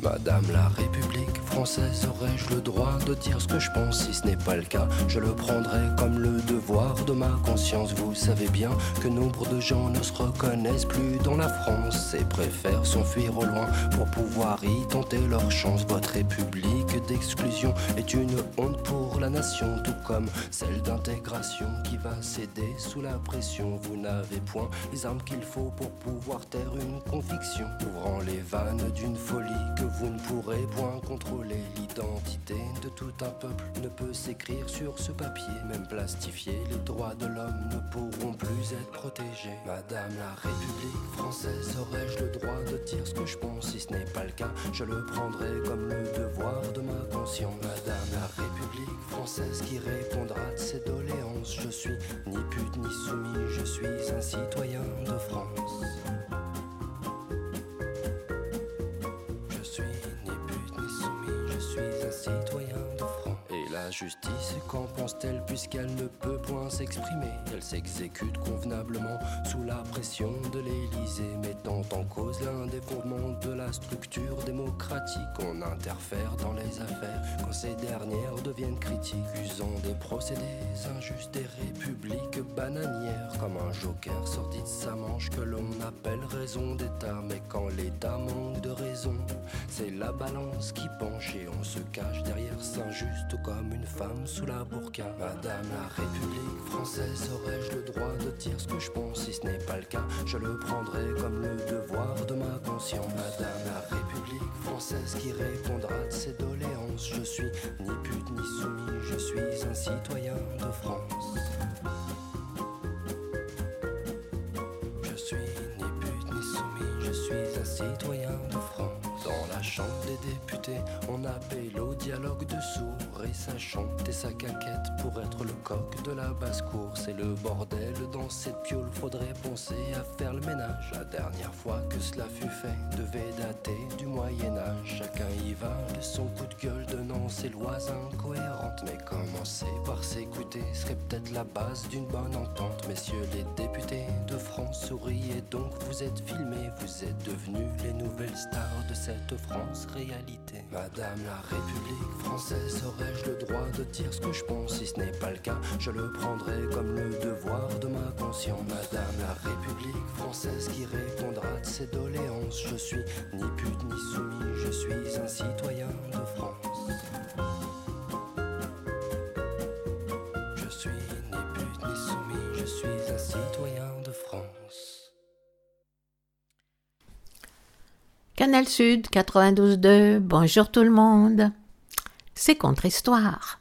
Madame la République française, aurais-je le droit de dire ce que je pense? Si ce n'est pas le cas, je le prendrai comme le devoir de ma conscience. Vous savez bien que nombre de gens ne se reconnaissent plus dans la France et préfèrent s'enfuir au loin pour pouvoir y tenter leur chance. Votre République d'exclusion est une honte pour la nation, tout comme celle d'intégration qui va céder sous la pression. Vous n'avez point les armes qu'il faut pour pouvoir taire une conviction, ouvrant les vannes d'une folie que vous ne pourrez point contrôler. L'identité de tout un peuple ne peut s'écrire sur ce papier, même plastifié, les droits de l'homme ne pourront plus être protégés. Madame la République française, aurais-je le droit de dire ce que je pense? Si ce n'est pas le cas, je le prendrai comme le devoir de ma conscience. Madame la République française qui répondra de ses doléances, je suis ni pute ni soumis, je suis un citoyen de France. Je suis ni pute ni soumis, je suis un citoyen de France. Et la justice, qu'en pense-t-elle puisqu'elle ne peut point s'exprimer? Elle s'exécute convenablement sous la pression de l'Élysée, mettant en cause l'un des fondements de la structure démocratique. On interfère dans les affaires quand ces dernières deviennent critiques, usant des procédés injustes, des républiques bananières, comme un joker sorti de sa manche que l'on appelle raison d'État. Mais quand l'État manque de raison, c'est la balance qui penche et on se cache derrière Saint-Just comme une femme sous la burqa. Madame la République française, aurais-je le droit de dire ce que je pense? Si ce n'est pas le cas, je le prendrai comme le devoir de ma conscience. Madame la République française qui répondra de ses doléances, je suis ni pute ni soumis, je suis un citoyen de France. Je suis ni pute ni soumis, je suis un citoyen de France. Dans la chambre des députés, on appelle au dialogue de sourds et ça chante et ça caquette pour être le coq de la basse-cour. C'est le bordel dans cette piole, faudrait penser à faire le ménage. La dernière fois que cela fut fait devait dater du Moyen-Âge. Chacun y va de son coup de gueule, donnant ses lois incohérentes. Mais commencer par s'écouter serait peut-être la base d'une bonne entente. Messieurs les députés de France, souriez donc, vous êtes filmés, vous êtes devenus les nouvelles stars de cette France réalité. Madame la République française, aurais-je le droit de dire ce que je pense? Si ce n'est pas le cas, je le prendrai comme le devoir de ma conscience. Madame la République française qui répondra de ses doléances, je suis ni pute ni soumis, je suis un citoyen de France. Je suis ni pute ni soumis, je suis un citoyen de France. Canal Sud 92.2, bonjour tout le monde. C'est Contre-Histoire.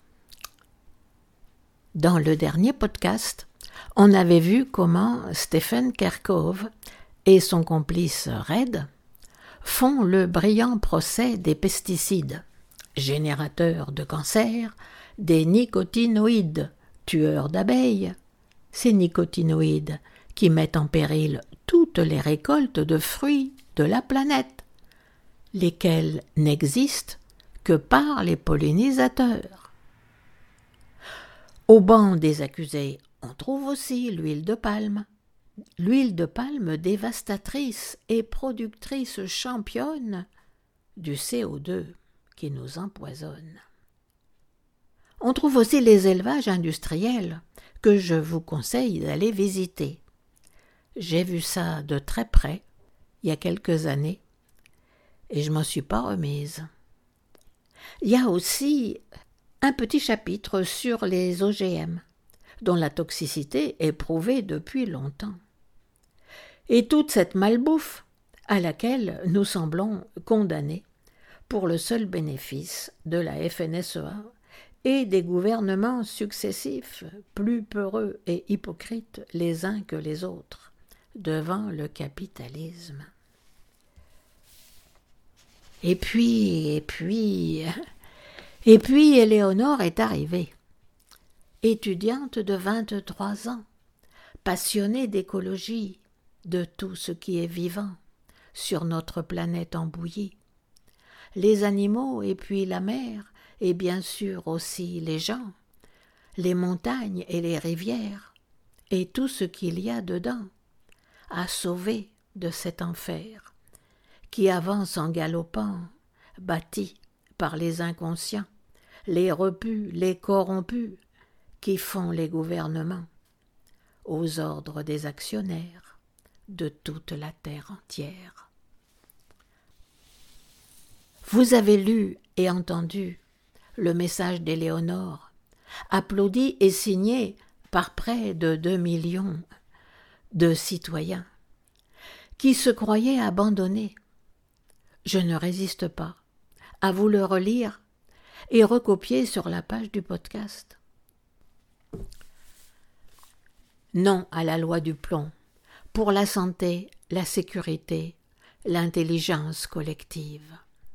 Dans le dernier podcast, on avait vu comment Stephen Kerkhove et son complice Red font le brillant procès des pesticides, générateurs de cancer, des nicotinoïdes, tueurs d'abeilles, ces nicotinoïdes qui mettent en péril toutes les récoltes de fruits de la planète, lesquels n'existent que par les pollinisateurs. Au banc des accusés, on trouve aussi l'huile de palme. L'huile de palme dévastatrice et productrice championne du CO2 qui nous empoisonne. On trouve aussi les élevages industriels que je vous conseille d'aller visiter. J'ai vu ça de très près il y a quelques années et je m'en suis pas remise. Il y a aussi un petit chapitre sur les OGM, dont la toxicité est prouvée depuis longtemps. Et toute cette malbouffe à laquelle nous semblons condamnés pour le seul bénéfice de la FNSEA et des gouvernements successifs, plus peureux et hypocrites les uns que les autres, devant le capitalisme. Et puis, Éléonore est arrivée, étudiante de 23 ans, passionnée d'écologie, de tout ce qui est vivant sur notre planète embouillie, les animaux et puis la mer, et bien sûr aussi les gens, les montagnes et les rivières, et tout ce qu'il y a dedans, à sauver de cet enfer, qui avance en galopant bâtis par les inconscients, les repus, les corrompus, qui font les gouvernements, aux ordres des actionnaires de toute la terre entière. Vous avez lu et entendu le message d'Éléonore, applaudi et signé par près de 2 millions de citoyens qui se croyaient abandonnés. Je ne résiste pas à vous le relire et recopier sur la page du podcast. Non à la loi du plomb, pour la santé, la sécurité, l'intelligence collective.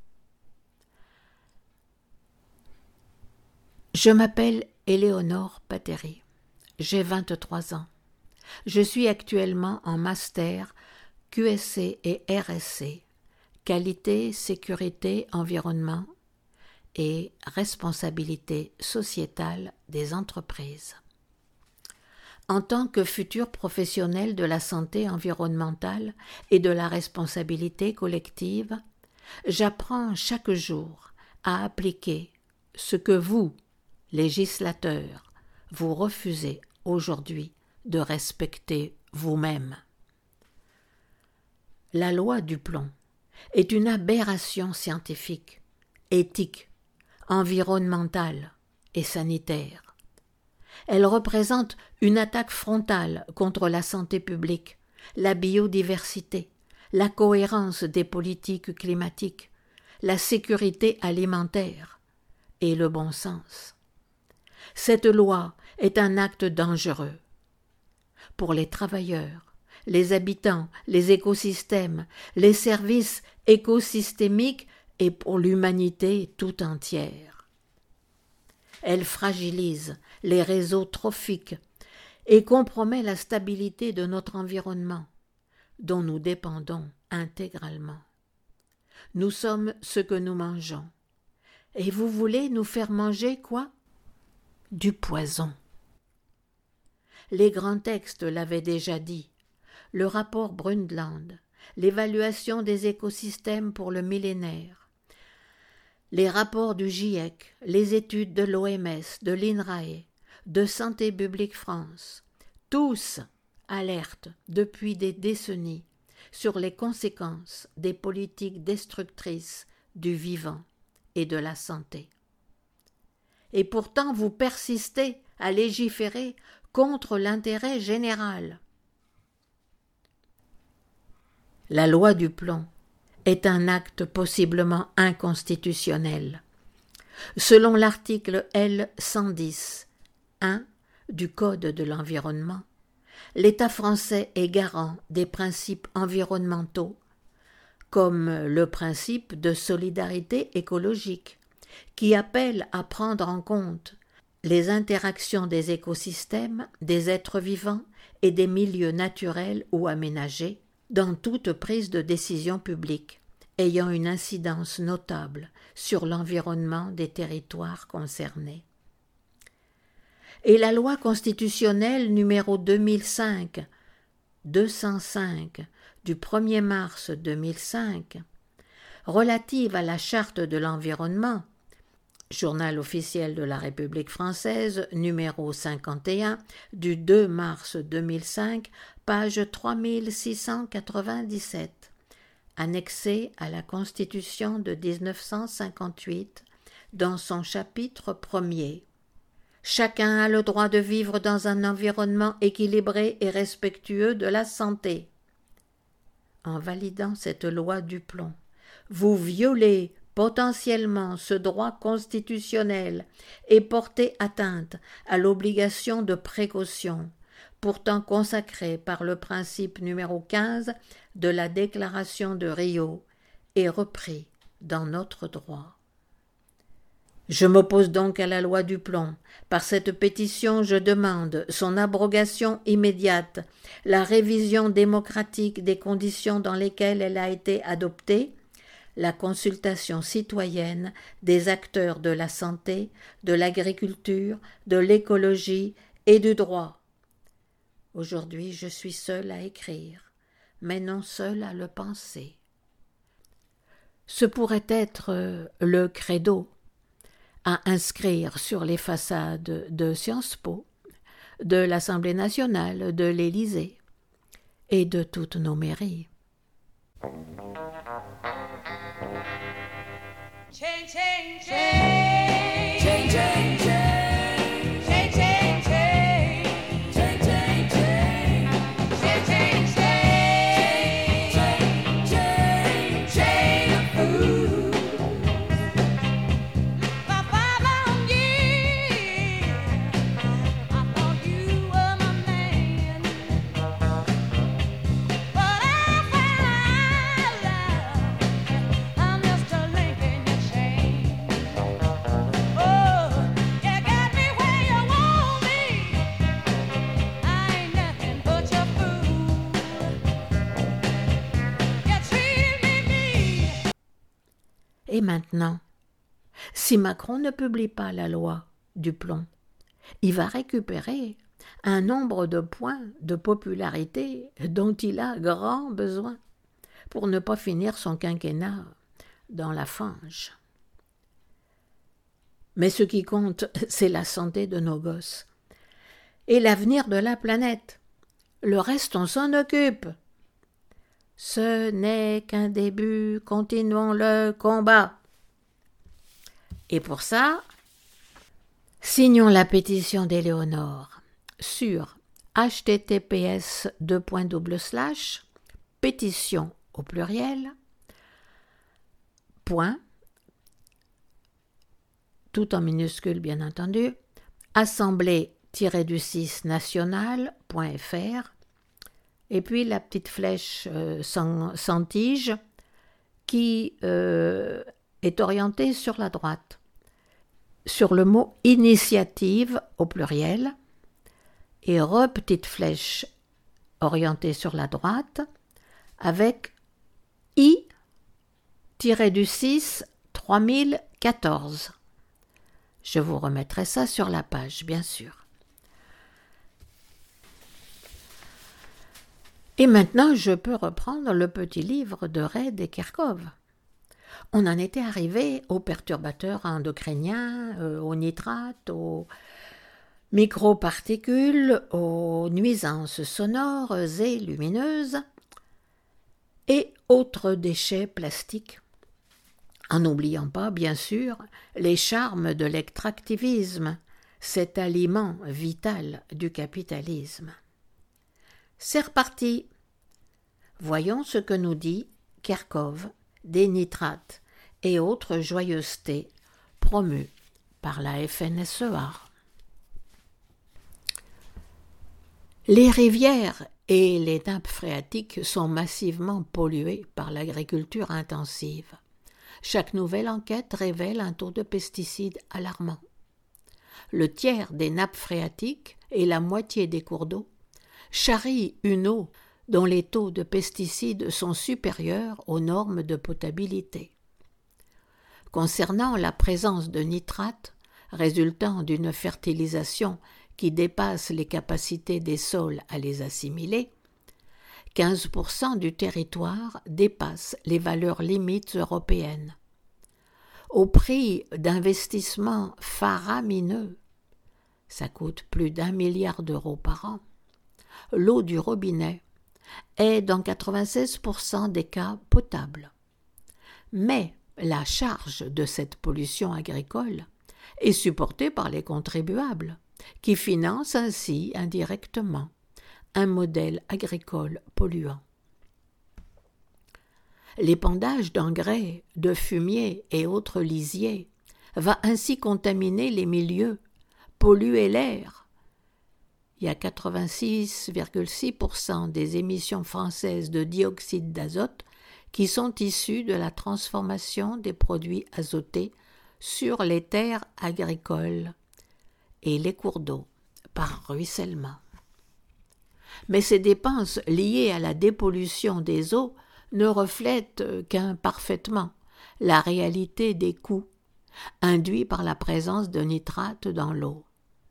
Je m'appelle Éléonore Pateri, j'ai 23 ans. Je suis actuellement en master QSC et RSC, qualité, sécurité, environnement et responsabilité sociétale des entreprises. En tant que futur professionnel de la santé environnementale et de la responsabilité collective, j'apprends chaque jour à appliquer ce que vous, législateurs, vous refusez aujourd'hui de respecter vous-même. La loi du plomb est une aberration scientifique, éthique, environnementale et sanitaire. Elle représente une attaque frontale contre la santé publique, la biodiversité, la cohérence des politiques climatiques, la sécurité alimentaire et le bon sens. Cette loi est un acte dangereux pour les travailleurs, les habitants, les écosystèmes, les services écosystémiques et pour l'humanité tout entière. Elle fragilise les réseaux trophiques et compromet la stabilité de notre environnement, dont nous dépendons intégralement. Nous sommes ce que nous mangeons. Et vous voulez nous faire manger quoi ? Du poison. Les grands textes l'avaient déjà dit. Le rapport Brundtland, l'évaluation des écosystèmes pour le millénaire, les rapports du GIEC, les études de l'OMS, de l'INRAE, de Santé publique France, tous alertent depuis des décennies sur les conséquences des politiques destructrices du vivant et de la santé. Et pourtant vous persistez à légiférer contre l'intérêt général. La loi du plomb est un acte possiblement inconstitutionnel. Selon l'article L110.1 du Code de l'environnement, l'État français est garant des principes environnementaux, comme le principe de solidarité écologique, qui appelle à prendre en compte les interactions des écosystèmes, des êtres vivants et des milieux naturels ou aménagés dans toute prise de décision publique ayant une incidence notable sur l'environnement des territoires concernés. Et la loi constitutionnelle numéro 2005-205 du 1er mars 2005, relative à la Charte de l'environnement, Journal officiel de la République française, numéro 51, du 2 mars 2005, page 3697, annexée à la Constitution de 1958, dans son chapitre 1er. Chacun a le droit de vivre dans un environnement équilibré et respectueux de la santé. En validant cette loi du plomb, vous violez potentiellement ce droit constitutionnel et portez atteinte à l'obligation de précaution, pourtant consacrée par le principe numéro 15 de la Déclaration de Rio et repris dans notre droit. Je m'oppose donc à la loi du plomb. Par cette pétition, je demande son abrogation immédiate, la révision démocratique des conditions dans lesquelles elle a été adoptée, la consultation citoyenne des acteurs de la santé, de l'agriculture, de l'écologie et du droit. Aujourd'hui, je suis seule à écrire, mais non seule à le penser. Ce pourrait être le credo à inscrire sur les façades de Sciences Po, de l'Assemblée nationale, de l'Élysée et de toutes nos mairies. Change, change, change, change, change, change, change, change, change, change, change, change, change, change, change, change, ooh. For 5 long years, I thought you were my man, but I found out I'm just a link in your chain. Oh, you got me where you want me. I ain't nothing but your fool. You treated me. Et maintenant, si Macron ne publie pas la loi du plomb, il va récupérer un nombre de points de popularité dont il a grand besoin pour ne pas finir son quinquennat dans la fange. Mais ce qui compte, c'est la santé de nos gosses et l'avenir de la planète. Le reste, on s'en occupe. Ce n'est qu'un début, continuons le combat. Et pour ça, signons la pétition d'Éléonore sur https://pétition au pluriel, point, tout en minuscule bien entendu, assemblée-du-6 nationale.fr, et puis la petite flèche sans tige qui est orientée sur la droite, sur le mot initiative au pluriel, et petite flèche orientée sur la droite avec I-6 3014. Je vous remettrai ça sur la page, bien sûr. Et maintenant, je peux reprendre le petit livre de Reid et Kerkhove. On en était arrivé aux perturbateurs endocriniens, aux nitrates, aux microparticules, aux nuisances sonores et lumineuses et autres déchets plastiques. En n'oubliant pas, bien sûr, les charmes de l'extractivisme, cet aliment vital du capitalisme. C'est reparti. Voyons ce que nous dit Kerkhove des nitrates et autres joyeusetés promues par la FNSEA. Les rivières et les nappes phréatiques sont massivement polluées par l'agriculture intensive. Chaque nouvelle enquête révèle un taux de pesticides alarmant. Le tiers des nappes phréatiques et la moitié des cours d'eau charrient une eau dont les taux de pesticides sont supérieurs aux normes de potabilité. Concernant la présence de nitrates résultant d'une fertilisation qui dépasse les capacités des sols à les assimiler, 15% du territoire dépasse les valeurs limites européennes. Au prix d'investissements faramineux, ça coûte plus d'1 milliard d'euros par an, l'eau du robinet est dans 96% des cas potable. Mais la charge de cette pollution agricole est supportée par les contribuables, qui financent ainsi indirectement un modèle agricole polluant. L'épandage d'engrais, de fumier et autres lisiers va ainsi contaminer les milieux, polluer l'air. Il y a 86,6% des émissions françaises de dioxyde d'azote qui sont issues de la transformation des produits azotés sur les terres agricoles et les cours d'eau par ruissellement. Mais ces dépenses liées à la dépollution des eaux ne reflètent qu'imparfaitement la réalité des coûts induits par la présence de nitrates dans l'eau.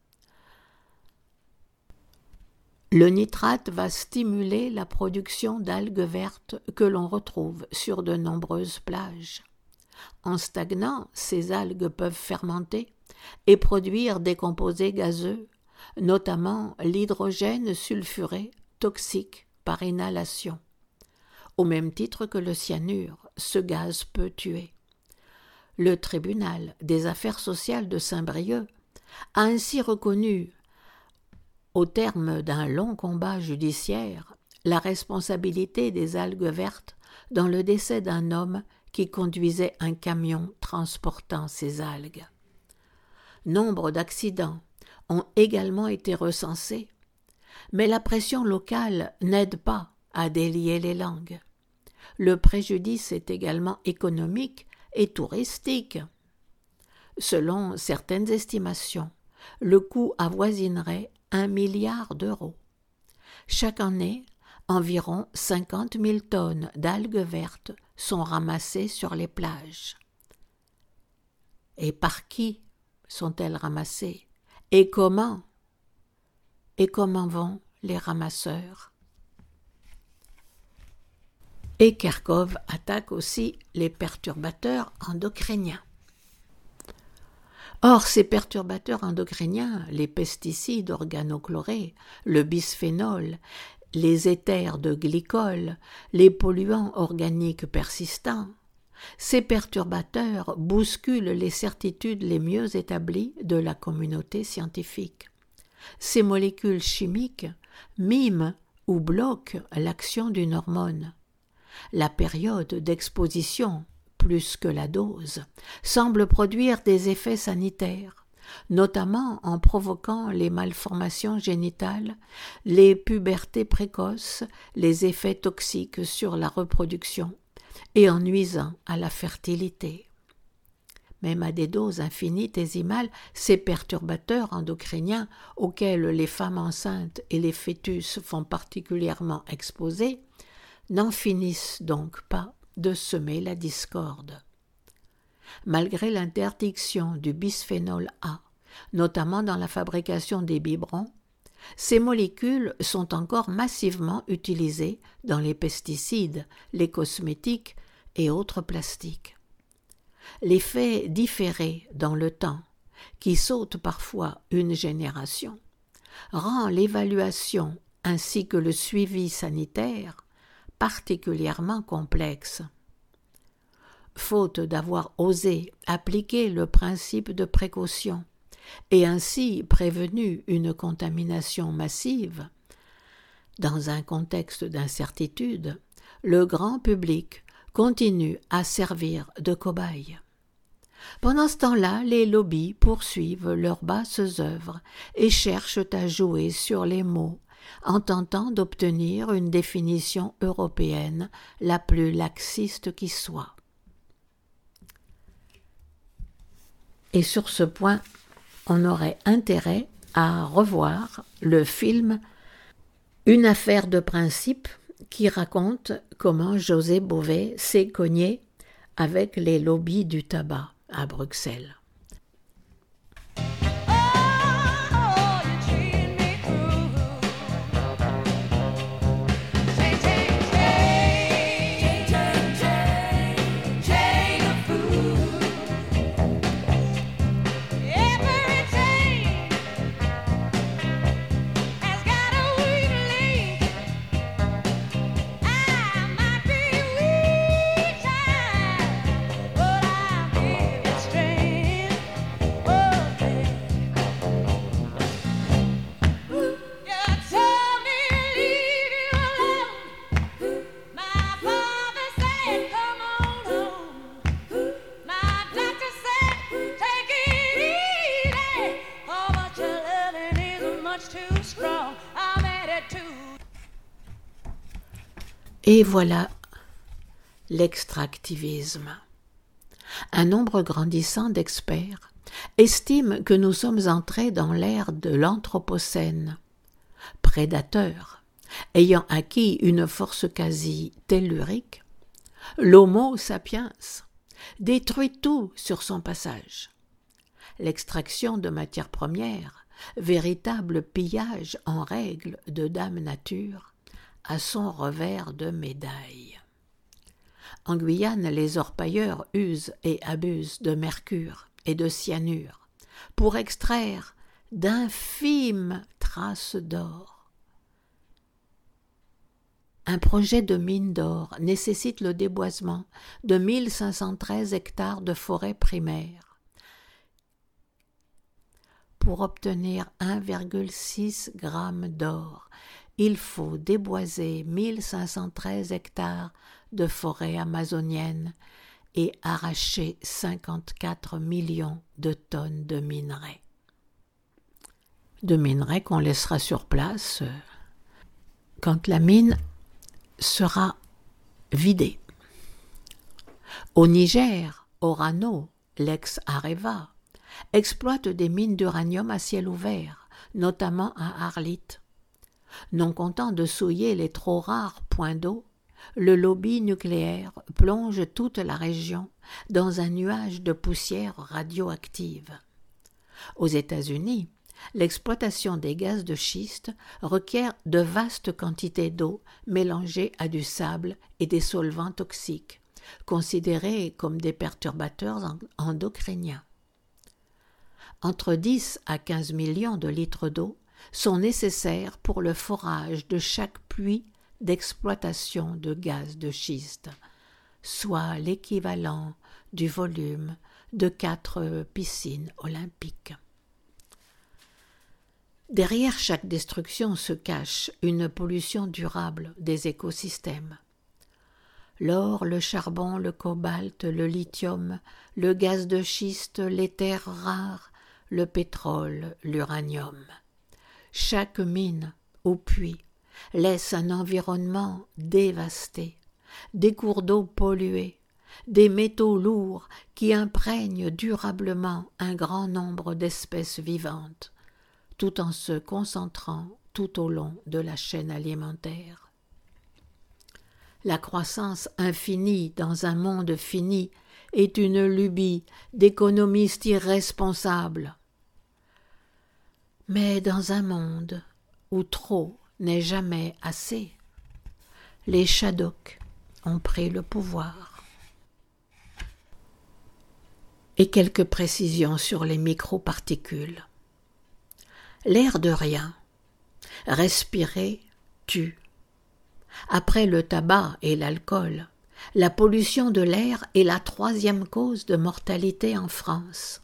Le nitrate va stimuler la production d'algues vertes que l'on retrouve sur de nombreuses plages. En stagnant, ces algues peuvent fermenter et produire des composés gazeux, notamment l'hydrogène sulfuré, toxique par inhalation. Au même titre que le cyanure, ce gaz peut tuer. Le tribunal des affaires sociales de Saint-Brieuc a ainsi reconnu, au terme d'un long combat judiciaire, la responsabilité des algues vertes dans le décès d'un homme qui conduisait un camion transportant ces algues. Nombre d'accidents ont également été recensés, mais la pression locale n'aide pas à délier les langues. Le préjudice est également économique et touristique. Selon certaines estimations, le coût avoisinerait 1 milliard d'euros. Chaque année, environ 50 000 tonnes d'algues vertes sont ramassées sur les plages. Et par qui sont-elles ramassées? Et comment? Et comment vont les ramasseurs? Et Kerkhove attaque aussi les perturbateurs endocriniens. Or, ces perturbateurs endocriniens, les pesticides organochlorés, le bisphénol, les éthers de glycol, les polluants organiques persistants, ces perturbateurs bousculent les certitudes les mieux établies de la communauté scientifique. Ces molécules chimiques miment ou bloquent l'action d'une hormone. La période d'exposition, plus que la dose, semble produire des effets sanitaires, notamment en provoquant les malformations génitales, les pubertés précoces, les effets toxiques sur la reproduction et en nuisant à la fertilité. Même à des doses infinitésimales, ces perturbateurs endocriniens auxquels les femmes enceintes et les fœtus font particulièrement exposés n'en finissent donc pas de semer la discorde. Malgré l'interdiction du bisphénol A, notamment dans la fabrication des biberons, ces molécules sont encore massivement utilisées dans les pesticides, les cosmétiques et autres plastiques. L'effet différé dans le temps, qui saute parfois une génération, rend l'évaluation ainsi que le suivi sanitaire particulièrement complexe. Faute d'avoir osé appliquer le principe de précaution et ainsi prévenu une contamination massive, dans un contexte d'incertitude, le grand public continue à servir de cobaye. Pendant ce temps-là, les lobbies poursuivent leurs basses œuvres et cherchent à jouer sur les mots en tentant d'obtenir une définition européenne la plus laxiste qui soit. Et sur ce point, on aurait intérêt à revoir le film Une affaire de principe qui raconte comment José Bové s'est cogné avec les lobbies du tabac à Bruxelles. Et voilà l'extractivisme. Un nombre grandissant d'experts estiment que nous sommes entrés dans l'ère de l'Anthropocène, prédateur, ayant acquis une force quasi tellurique, l'Homo sapiens détruit tout sur son passage. L'extraction de matières premières, véritable pillage en règle de Dame Nature, à son revers de médaille. En Guyane, les orpailleurs usent et abusent de mercure et de cyanure pour extraire d'infimes traces d'or. Un projet de mine d'or nécessite le déboisement de 1513 hectares de forêt primaire. Pour obtenir 1,6 g d'or, il faut déboiser 1513 hectares de forêt amazonienne et arracher 54 millions de tonnes de minerais. De minerais qu'on laissera sur place quand la mine sera vidée. Au Niger, Orano, l'ex-Areva, exploite des mines d'uranium à ciel ouvert, notamment à Arlit. Non content de souiller les trop rares points d'eau, le lobby nucléaire plonge toute la région dans un nuage de poussière radioactive. Aux États-Unis, l'exploitation des gaz de schiste requiert de vastes quantités d'eau mélangée à du sable et des solvants toxiques, considérés comme des perturbateurs endocriniens. Entre 10 à 15 millions de litres d'eau sont nécessaires pour le forage de chaque puits d'exploitation de gaz de schiste, soit l'équivalent du volume de 4 piscines olympiques. Derrière chaque destruction se cache une pollution durable des écosystèmes. L'or, le charbon, le cobalt, le lithium, le gaz de schiste, les terres rares, le pétrole, l'uranium. Chaque mine ou puits laisse un environnement dévasté, des cours d'eau pollués, des métaux lourds qui imprègnent durablement un grand nombre d'espèces vivantes, tout en se concentrant tout au long de la chaîne alimentaire. La croissance infinie dans un monde fini est une lubie d'économistes irresponsables. Mais dans un monde où trop n'est jamais assez, les Shadocks ont pris le pouvoir. Et quelques précisions sur les microparticules. L'air de rien, respirer, tue. Après le tabac et l'alcool, la pollution de l'air est la 3e cause de mortalité en France.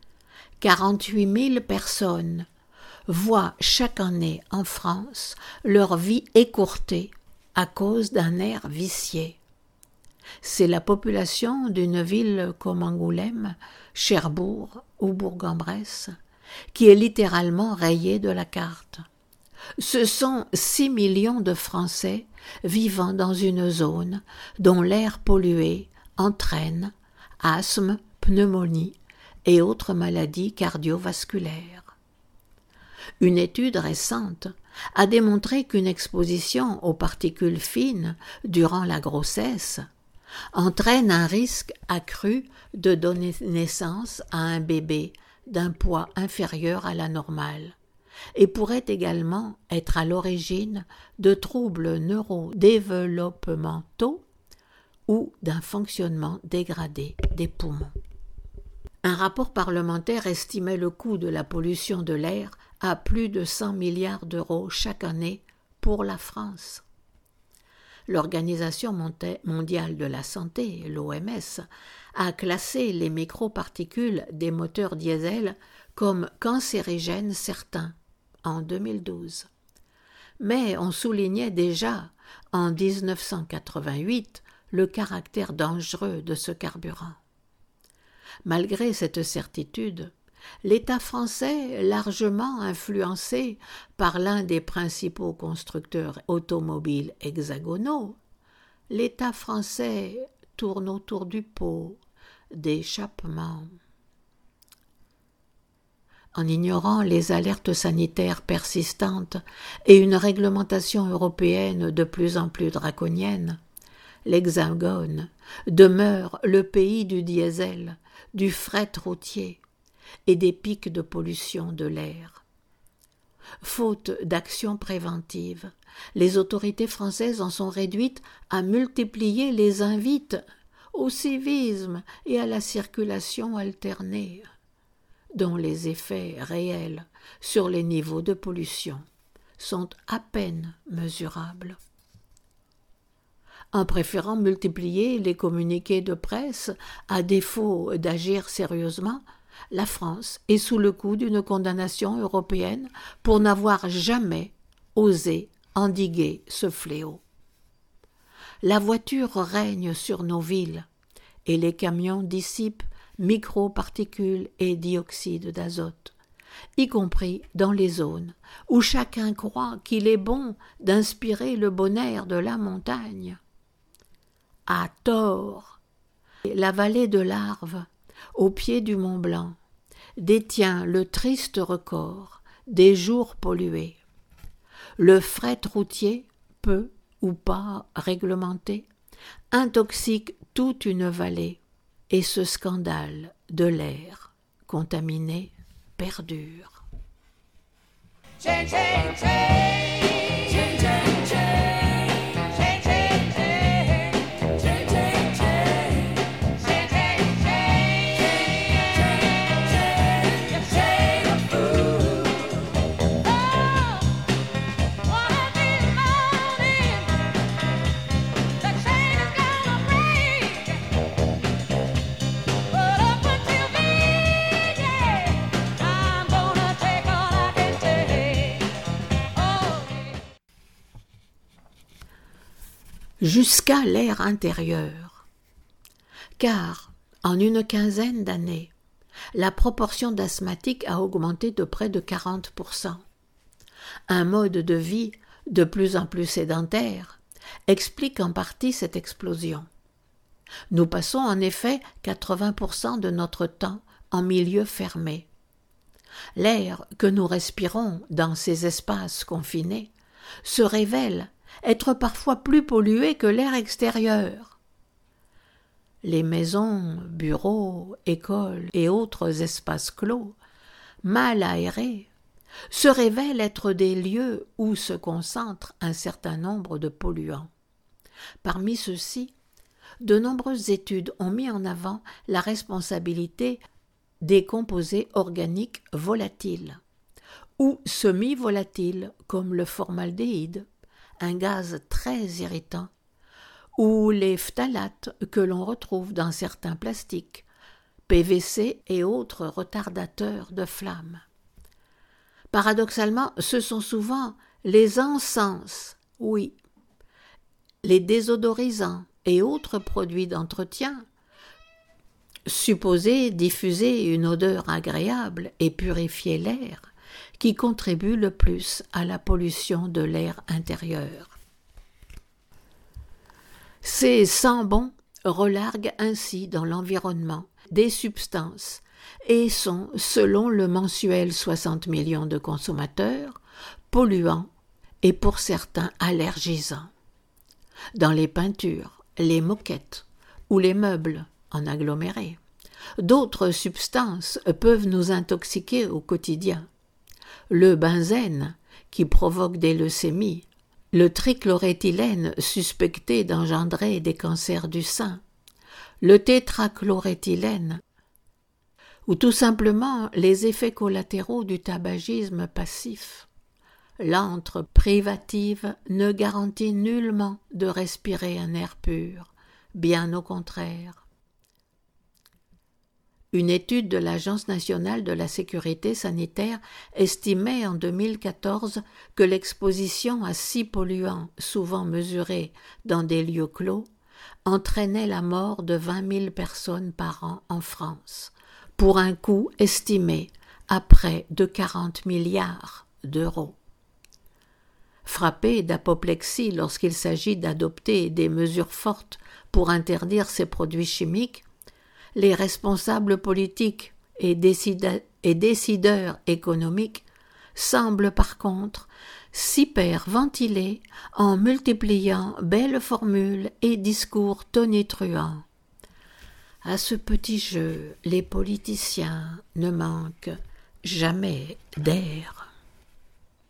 48 000 personnes voient chaque année en France leur vie écourtée à cause d'un air vicié. C'est la population d'une ville comme Angoulême, Cherbourg ou Bourg-en-Bresse qui est littéralement rayée de la carte. Ce sont 6 millions de Français vivant dans une zone dont l'air pollué entraîne asthme, pneumonie et autres maladies cardiovasculaires. Une étude récente a démontré qu'une exposition aux particules fines durant la grossesse entraîne un risque accru de donner naissance à un bébé d'un poids inférieur à la normale et pourrait également être à l'origine de troubles neurodéveloppementaux ou d'un fonctionnement dégradé des poumons. Un rapport parlementaire estimait le coût de la pollution de l'air à plus de 100 milliards d'euros chaque année pour la France. L'Organisation mondiale de la santé, l'OMS, a classé les microparticules des moteurs diesel comme cancérigènes certains en 2012. Mais on soulignait déjà en 1988 le caractère dangereux de ce carburant. Malgré cette certitude, l'État français, largement influencé par l'un des principaux constructeurs automobiles hexagonaux, l'État français tourne autour du pot d'échappement. En ignorant les alertes sanitaires persistantes et une réglementation européenne de plus en plus draconienne, l'Hexagone demeure le pays du diesel, du fret routier et des pics de pollution de l'air. Faute d'action préventive, les autorités françaises en sont réduites à multiplier les invites au civisme et à la circulation alternée, dont les effets réels sur les niveaux de pollution sont à peine mesurables. En préférant multiplier les communiqués de presse, à défaut d'agir sérieusement, la France est sous le coup d'une condamnation européenne pour n'avoir jamais osé endiguer ce fléau. La voiture règne sur nos villes et les camions dissipent microparticules et dioxyde d'azote, y compris dans les zones où chacun croit qu'il est bon d'inspirer le bon air de la montagne. À tort, la vallée de l'Arve, au pied du Mont Blanc, détient le triste record des jours pollués. Le fret routier, peu ou pas réglementé, intoxique toute une vallée et ce scandale de l'air contaminé perdure. Change, change, change. Change, change, change. Change, change, change. Change, change, change. Change, change, change. You shade of food. Oh, one of these mornings, the shade is gonna break. But up until then, yeah, I'm gonna take all I can take. Oh, yeah. Jusqu'à l'air intérieur. Car, en une quinzaine d'années, la proportion d'asthmatiques a augmenté de près de 40%. Un mode de vie de plus en plus sédentaire explique en partie cette explosion. Nous passons en effet 80% de notre temps en milieu fermé. L'air que nous respirons dans ces espaces confinés se révèle être parfois plus pollué que l'air extérieur. Les maisons, bureaux, écoles et autres espaces clos, mal aérés, se révèlent être des lieux où se concentre un certain nombre de polluants. Parmi ceux-ci, de nombreuses études ont mis en avant la responsabilité des composés organiques volatiles ou semi-volatiles comme le formaldéhyde, un gaz très irritant, ou les phtalates que l'on retrouve dans certains plastiques, PVC et autres retardateurs de flammes. Paradoxalement, ce sont souvent les encens, oui, les désodorisants et autres produits d'entretien, supposés diffuser une odeur agréable et purifier l'air, qui contribuent le plus à la pollution de l'air intérieur. Ces sambons relarguent ainsi dans l'environnement des substances et sont, selon le mensuel 60 millions de consommateurs, polluants et pour certains allergisants. Dans les peintures, les moquettes ou les meubles en agglomérés, d'autres substances peuvent nous intoxiquer au quotidien. Le benzène, qui provoque des leucémies, le trichloréthylène suspecté d'engendrer des cancers du sein, le tétrachloréthylène, ou tout simplement les effets collatéraux du tabagisme passif. L'antre privative ne garantit nullement de respirer un air pur, bien au contraire. Une étude de l'Agence nationale de la sécurité sanitaire estimait en 2014 que l'exposition à 6 polluants, souvent mesurés dans des lieux clos, entraînait la mort de 20 000 personnes par an en France, pour un coût estimé à près de 40 milliards d'euros. Frappés d'apoplexie lorsqu'il s'agit d'adopter des mesures fortes pour interdire ces produits chimiques, les responsables politiques et décideurs économiques semblent par contre s'hyperventiler en multipliant belles formules et discours tonitruants. À ce petit jeu, les politiciens ne manquent jamais d'air.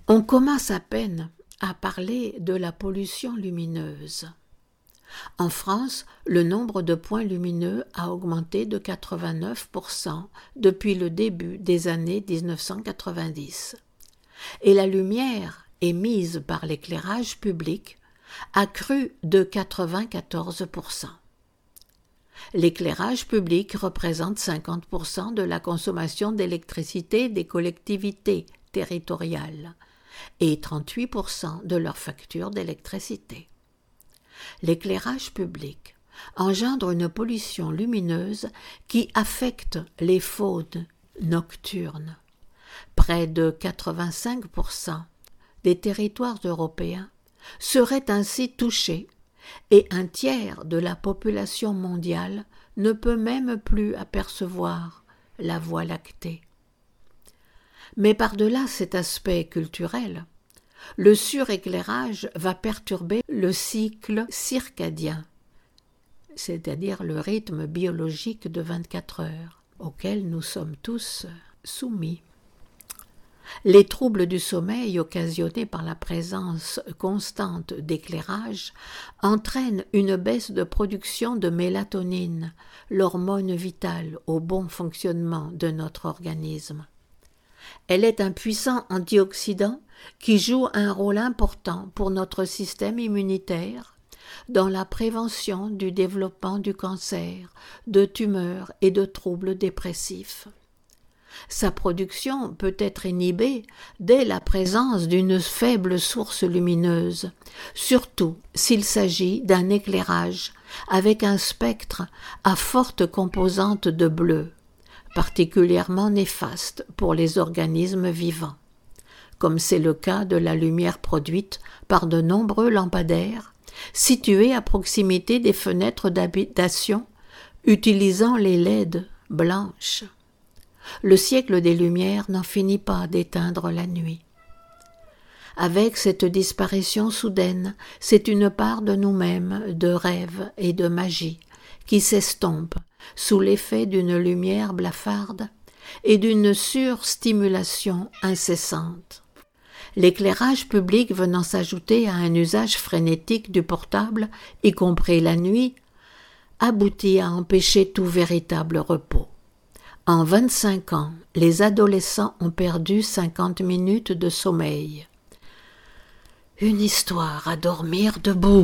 On commence à peine à parler de la pollution lumineuse. En France, le nombre de points lumineux a augmenté de 89% depuis le début des années 1990. Et la lumière émise par l'éclairage public a cru de 94%. L'éclairage public représente 50% de la consommation d'électricité des collectivités territoriales et 38% de leur facture d'électricité. L'éclairage public engendre une pollution lumineuse qui affecte les faunes nocturnes. Près de 85% des territoires européens seraient ainsi touchés et un tiers de la population mondiale ne peut même plus apercevoir la Voie lactée. Mais par-delà cet aspect culturel, le suréclairage va perturber le cycle circadien, c'est-à-dire le rythme biologique de 24 heures, auquel nous sommes tous soumis. Les troubles du sommeil occasionnés par la présence constante d'éclairage entraînent une baisse de production de mélatonine, l'hormone vitale au bon fonctionnement de notre organisme. Elle est un puissant antioxydant qui joue un rôle important pour notre système immunitaire dans la prévention du développement du cancer, de tumeurs et de troubles dépressifs. Sa production peut être inhibée dès la présence d'une faible source lumineuse, surtout s'il s'agit d'un éclairage avec un spectre à forte composante de bleu, particulièrement néfaste pour les organismes vivants, comme c'est le cas de la lumière produite par de nombreux lampadaires situés à proximité des fenêtres d'habitation utilisant les LED blanches. Le siècle des Lumières n'en finit pas d'éteindre la nuit. Avec cette disparition soudaine, c'est une part de nous-mêmes, de rêve et de magie, qui s'estompe sous l'effet d'une lumière blafarde et d'une surstimulation incessante. L'éclairage public venant s'ajouter à un usage frénétique du portable, y compris la nuit, aboutit à empêcher tout véritable repos. En 25 ans, les adolescents ont perdu 50 minutes de sommeil. Une histoire à dormir debout.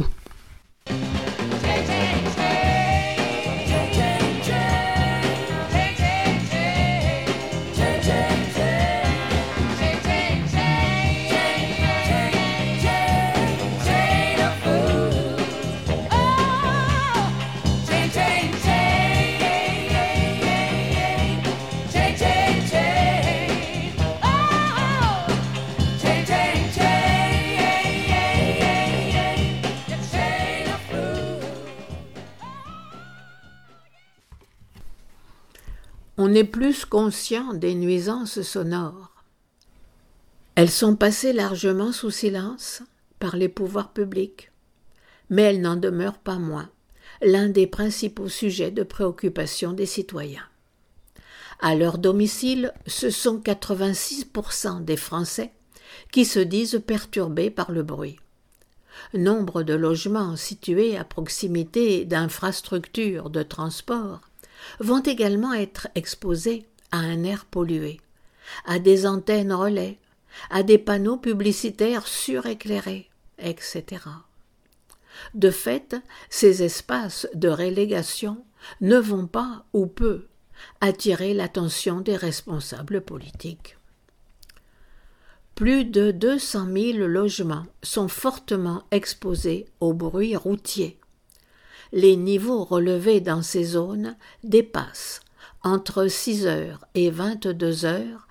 On est plus conscient des nuisances sonores. Elles sont passées largement sous silence par les pouvoirs publics, mais elles n'en demeurent pas moins l'un des principaux sujets de préoccupation des citoyens. À leur domicile, ce sont 86% des Français qui se disent perturbés par le bruit. Nombre de logements situés à proximité d'infrastructures de transport vont également être exposés à un air pollué, à des antennes relais, à des panneaux publicitaires suréclairés, etc. De fait, ces espaces de relégation ne vont pas, ou peu, attirer l'attention des responsables politiques. Plus de 200 000 logements sont fortement exposés au bruit routier. Les niveaux relevés dans ces zones dépassent, entre 6 heures et 22 heures,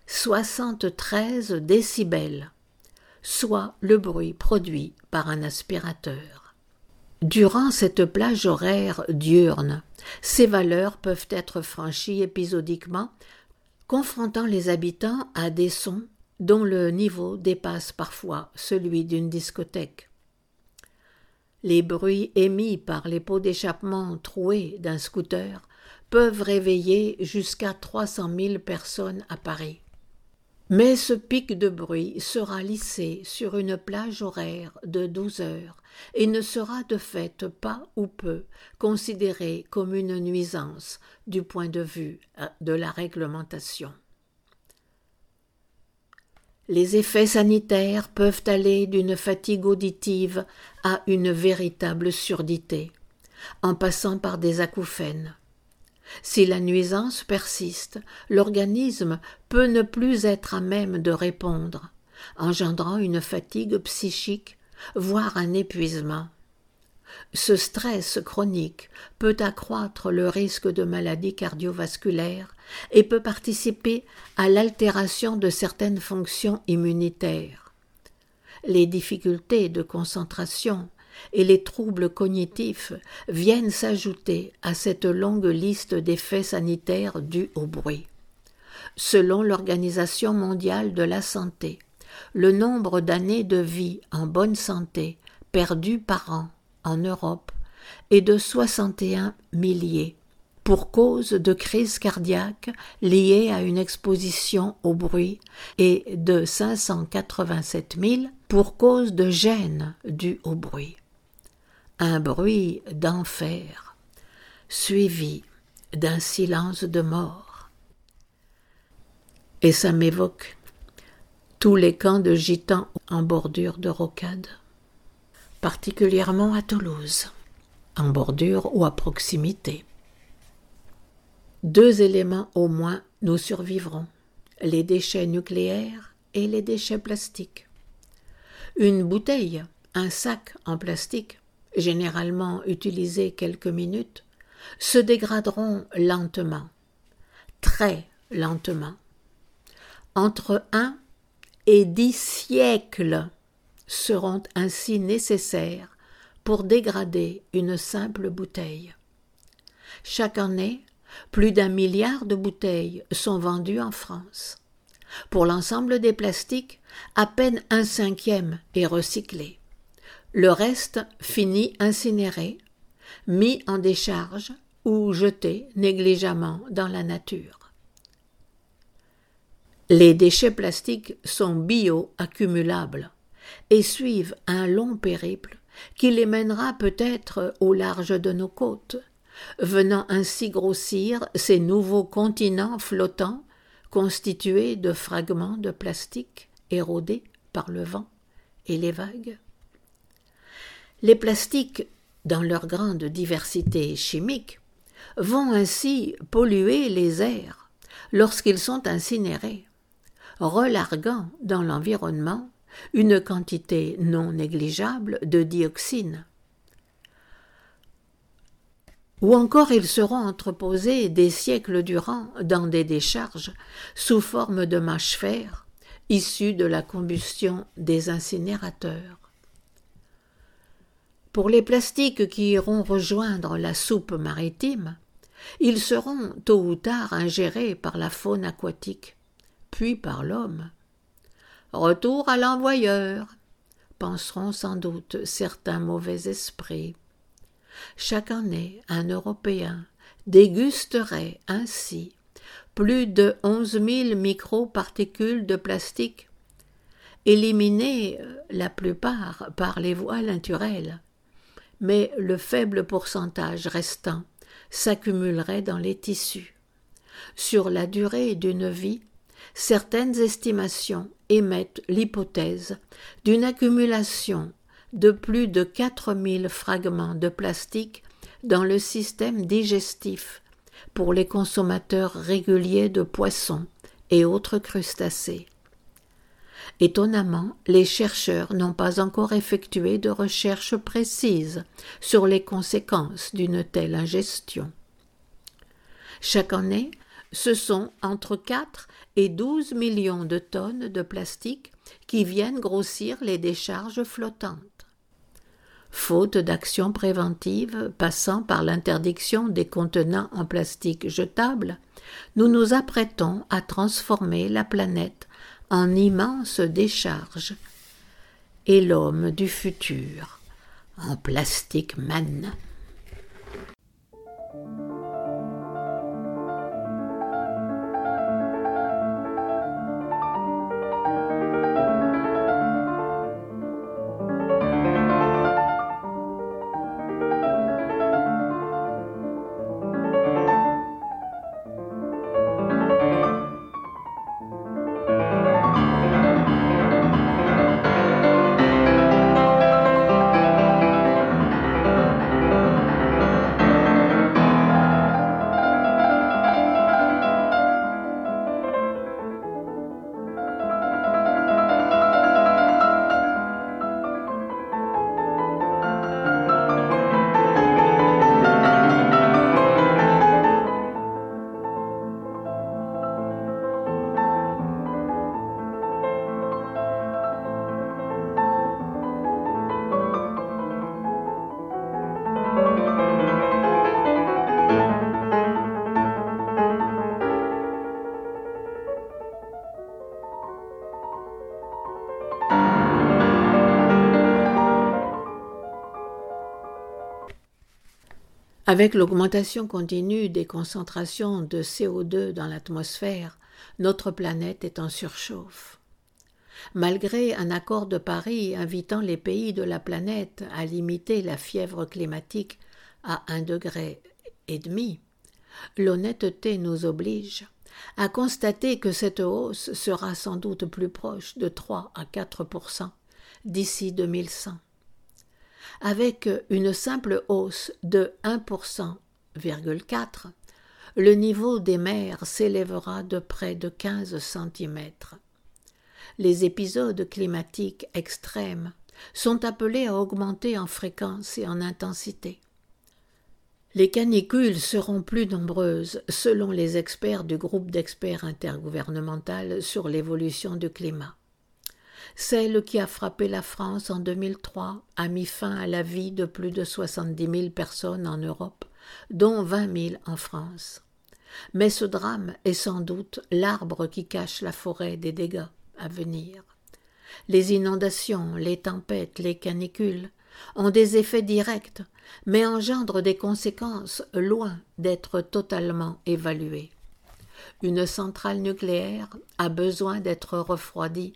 73 décibels, soit le bruit produit par un aspirateur. Durant cette plage horaire diurne, ces valeurs peuvent être franchies épisodiquement, confrontant les habitants à des sons dont le niveau dépasse parfois celui d'une discothèque. Les bruits émis par les pots d'échappement troués d'un scooter peuvent réveiller jusqu'à 300 000 personnes à Paris. Mais ce pic de bruit sera lissé sur une plage horaire de 12 heures et ne sera de fait pas ou peu considéré comme une nuisance du point de vue de la réglementation. Les effets sanitaires peuvent aller d'une fatigue auditive à une véritable surdité, en passant par des acouphènes. Si la nuisance persiste, l'organisme peut ne plus être à même de répondre, engendrant une fatigue psychique, voire un épuisement. Ce stress chronique peut accroître le risque de maladies cardiovasculaires et peut participer à l'altération de certaines fonctions immunitaires. Les difficultés de concentration et les troubles cognitifs viennent s'ajouter à cette longue liste d'effets sanitaires dus au bruit. Selon l'Organisation mondiale de la santé, le nombre d'années de vie en bonne santé perdues par an en Europe est de 61 milliers pour cause de crise cardiaque liée à une exposition au bruit et de 587 000 pour cause de gêne due au bruit. Un bruit d'enfer, suivi d'un silence de mort. Et ça m'évoque tous les camps de gitans en bordure de rocade, particulièrement à Toulouse, en bordure ou à proximité. 2 éléments au moins nous survivront, les déchets nucléaires et les déchets plastiques. Une bouteille, un sac en plastique, généralement utilisés quelques minutes, se dégraderont lentement, très lentement. Entre 1 et 10 siècles seront ainsi nécessaires pour dégrader une simple bouteille. Chaque année, plus d'1 milliard de bouteilles sont vendues en France. Pour l'ensemble des plastiques, à peine 1/5 est recyclé. Le reste finit incinéré, mis en décharge ou jeté négligemment dans la nature. Les déchets plastiques sont bioaccumulables et suivent un long périple qui les mènera peut-être au large de nos côtes, venant ainsi grossir ces nouveaux continents flottants constitués de fragments de plastique érodés par le vent et les vagues. Les plastiques, dans leur grande diversité chimique, vont ainsi polluer les airs lorsqu'ils sont incinérés, relarguant dans l'environnement une quantité non négligeable de dioxine. Ou encore ils seront entreposés des siècles durant dans des décharges sous forme de mâche-fer issues de la combustion des incinérateurs. Pour les plastiques qui iront rejoindre la soupe maritime, ils seront tôt ou tard ingérés par la faune aquatique, puis par l'homme. Retour à l'envoyeur, penseront sans doute certains mauvais esprits. Chaque année, un Européen dégusterait ainsi plus de 11 000 microparticules de plastique, éliminées la plupart par les voies naturelles, mais le faible pourcentage restant s'accumulerait dans les tissus. Sur la durée d'une vie, certaines estimations émettent l'hypothèse d'une accumulation de plus de 4 000 fragments de plastique dans le système digestif pour les consommateurs réguliers de poissons et autres crustacés. Étonnamment, les chercheurs n'ont pas encore effectué de recherches précises sur les conséquences d'une telle ingestion. Chaque année, ce sont entre 4 et 12 millions de tonnes de plastique qui viennent grossir les décharges flottantes. Faute d'action préventive passant par l'interdiction des contenants en plastique jetables, nous nous apprêtons à transformer la planète en immense décharge et l'homme du futur en plastic man. Avec l'augmentation continue des concentrations de CO2 dans l'atmosphère, notre planète est en surchauffe. Malgré un accord de Paris invitant les pays de la planète à limiter la fièvre climatique à 1,5 degré, l'honnêteté nous oblige à constater que cette hausse sera sans doute plus proche de 3 à 4% d'ici 2100. Avec une simple hausse de 1,4%, le niveau des mers s'élèvera de près de 15 cm. Les épisodes climatiques extrêmes sont appelés à augmenter en fréquence et en intensité. Les canicules seront plus nombreuses selon les experts du groupe d'experts intergouvernemental sur l'évolution du climat. Celle qui a frappé la France en 2003 a mis fin à la vie de plus de 70 000 personnes en Europe, dont 20 000 en France. Mais ce drame est sans doute l'arbre qui cache la forêt des dégâts à venir. Les inondations, les tempêtes, les canicules ont des effets directs, mais engendrent des conséquences loin d'être totalement évaluées. Une centrale nucléaire a besoin d'être refroidie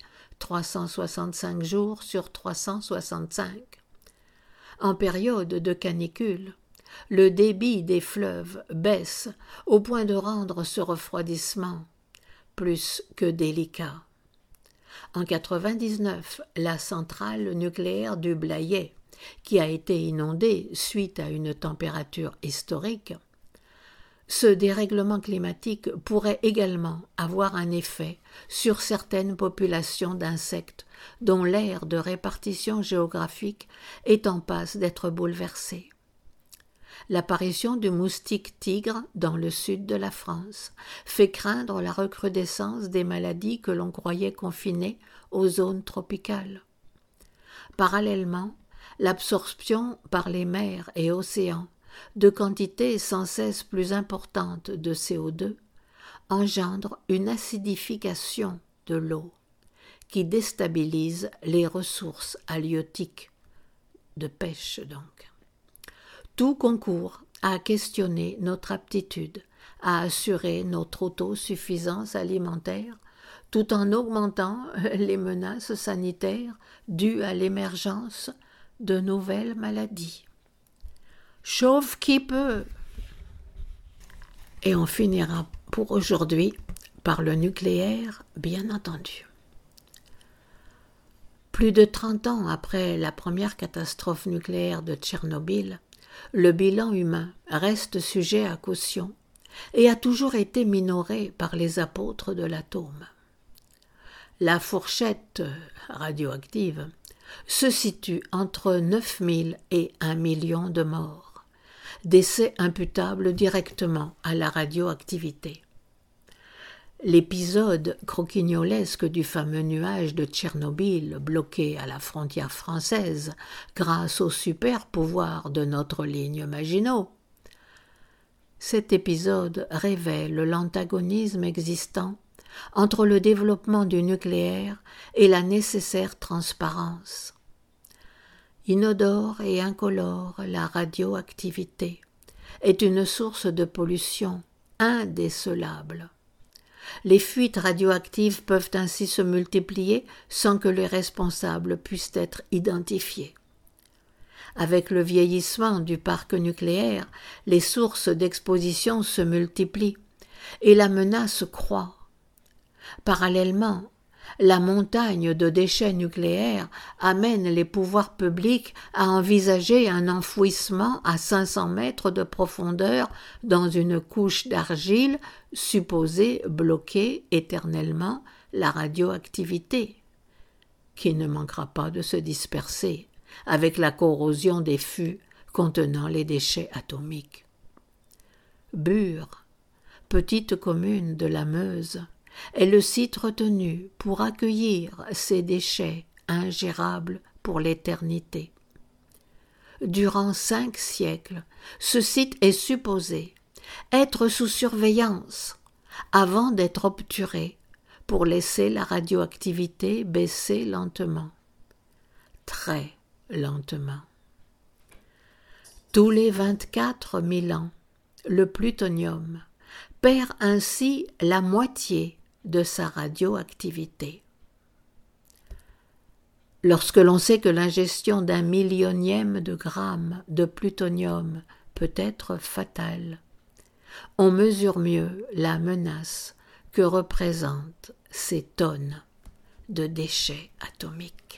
365 jours sur 365. En période de canicule, le débit des fleuves baisse au point de rendre ce refroidissement plus que délicat. En 1999, la centrale nucléaire du Blayais, qui a été inondée suite à une température historique, ce dérèglement climatique pourrait également avoir un effet sur certaines populations d'insectes dont l'aire de répartition géographique est en passe d'être bouleversée. L'apparition du moustique tigre dans le sud de la France fait craindre la recrudescence des maladies que l'on croyait confinées aux zones tropicales. Parallèlement, l'absorption par les mers et océans de quantités sans cesse plus importantes de CO2 engendre une acidification de l'eau qui déstabilise les ressources halieutiques, de pêche donc. Tout concourt à questionner notre aptitude à assurer notre autosuffisance alimentaire tout en augmentant les menaces sanitaires dues à l'émergence de nouvelles maladies. Chauffe qui peut. Et on finira pour aujourd'hui par le nucléaire, bien entendu. Plus de 30 ans après la première catastrophe nucléaire de Tchernobyl, le bilan humain reste sujet à caution et a toujours été minoré par les apôtres de l'atome. La fourchette radioactive se situe entre 9 000 et 1 million de morts, décès imputables directement à la radioactivité. L'épisode croquignolesque du fameux nuage de Tchernobyl bloqué à la frontière française grâce au super pouvoir de notre ligne Maginot. Cet épisode révèle l'antagonisme existant entre le développement du nucléaire et la nécessaire transparence. Inodore et incolore, la radioactivité est une source de pollution indécelable. Les fuites radioactives peuvent ainsi se multiplier sans que les responsables puissent être identifiés. Avec le vieillissement du parc nucléaire, les sources d'exposition se multiplient et la menace croît. Parallèlement, la montagne de déchets nucléaires amène les pouvoirs publics à envisager un enfouissement à 500 mètres de profondeur dans une couche d'argile supposée bloquer éternellement la radioactivité, qui ne manquera pas de se disperser avec la corrosion des fûts contenant les déchets atomiques. Bure, petite commune de la Meuse, est le site retenu pour accueillir ces déchets ingérables pour l'éternité. Durant 5 siècles, ce site est supposé être sous surveillance avant d'être obturé pour laisser la radioactivité baisser lentement, très lentement. Tous les 24 000 ans, le plutonium perd ainsi la moitié de sa radioactivité. Lorsque l'on sait que l'ingestion d'un millionième de gramme de plutonium peut être fatale, on mesure mieux la menace que représentent ces tonnes de déchets atomiques.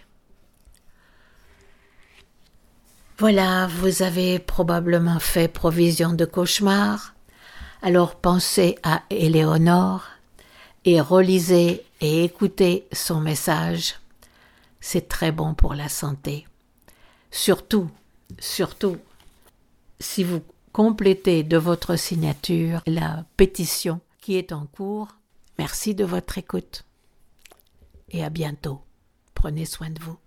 Voilà, vous avez probablement fait provision de cauchemar, alors pensez à Éléonore et relisez et écoutez son message. C'est très bon pour la santé. Surtout, si vous complétez de votre signature la pétition qui est en cours. Merci de votre écoute et à bientôt. Prenez soin de vous.